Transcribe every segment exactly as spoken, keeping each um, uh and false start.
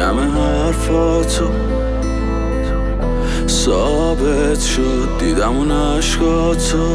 جمع حرفاتو ثابت شد، دیدم اون عشقاتو،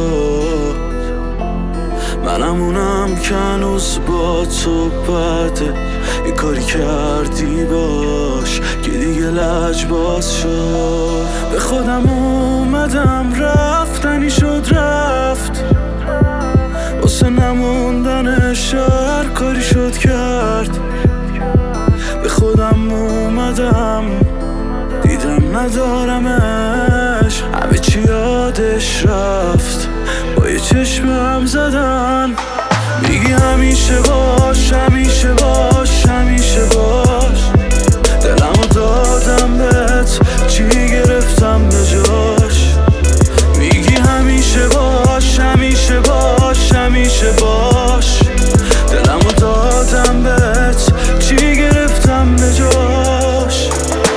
منم اونم که هنوز با تو بده. یه کاری کردی باش که دیگه لجباز شد. به خودم اومدم رفتنی شد رفت، واسه نموندنش هر کاری شد کرد. به خودم اومدم دیدم ندارمش، همه چی یادش رفت با یه چشمم زدن. میگی همیشه باش همیشه باش همیشه باش، دلمو دادم بهت چی گرفتم به جاش. میگی همیشه باش همیشه باش همیشه باش، دلمو دادم بهت چی گرفتم به جاش.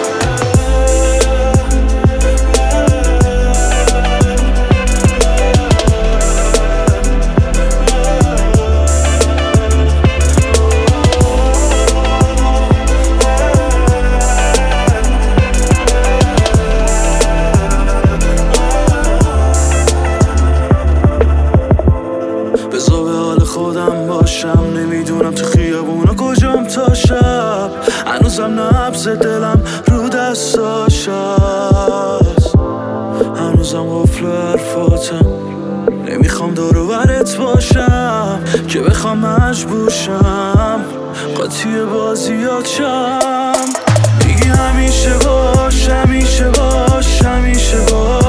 بذار به حال خودم باشم، نمیدونم تو خیابونا کجام تا شب. هنوزم نبض دلم رو دستاش هست، هنوزم قفل حرفاتم. نمیخوام دور و برت باشم که بخوام مجبورشم قاطی بازیات شم. میگی همیشه باش همیشه باش همیشه باش،